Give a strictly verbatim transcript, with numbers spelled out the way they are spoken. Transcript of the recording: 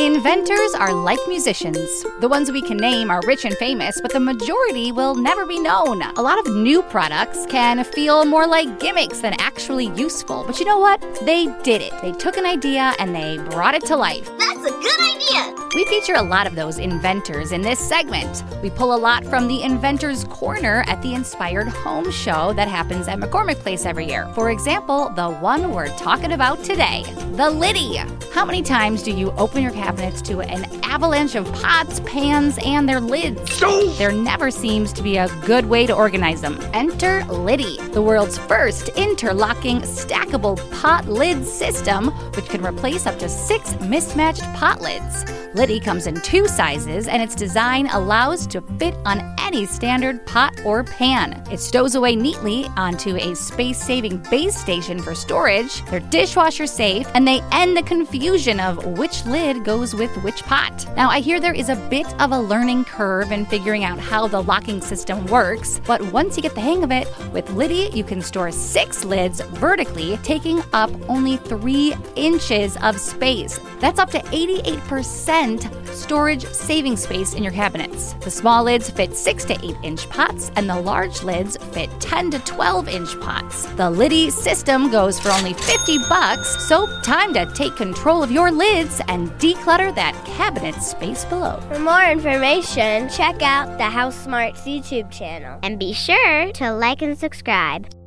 Inventors are like musicians. The ones we can name are rich and famous, but the majority will never be known. A lot of new products can feel more like gimmicks than actually useful. But you know what? They did it. They took an idea and they brought it to life. That's a good idea! We feature a lot of those inventors in this segment. We pull a lot from the Inventor's Corner at the Inspired Home Show that happens at McCormick Place every year. For example, the one we're talking about today, the Liddy. How many times do you open your cabinets to an avalanche of pots, pans, and their lids? There never seems to be a good way to organize them. Enter Liddy, the world's first interlocking stackable pot lid system, which can replace up to six mismatched pot lids. Liddy comes in two sizes, and its design allows to fit on any standard pot or pan. It stows away neatly onto a space-saving base station for storage. They're dishwasher safe, and they end the confusion of which lid goes with which pot. Now, I hear there is a bit of a learning curve in figuring out how the locking system works, but once you get the hang of it, with Liddy, you can store six lids vertically, taking up only three inches of space. That's up to eighty-eight percent storage saving space in your cabinets. The small lids fit six to eight inch pots, and the large lids fit ten to twelve inch pots. The Liddy system goes for only fifty bucks, so time to take control of your lids and declutter that cabinet space below. For more information, check out the House Smarts YouTube channel. And be sure to like and subscribe.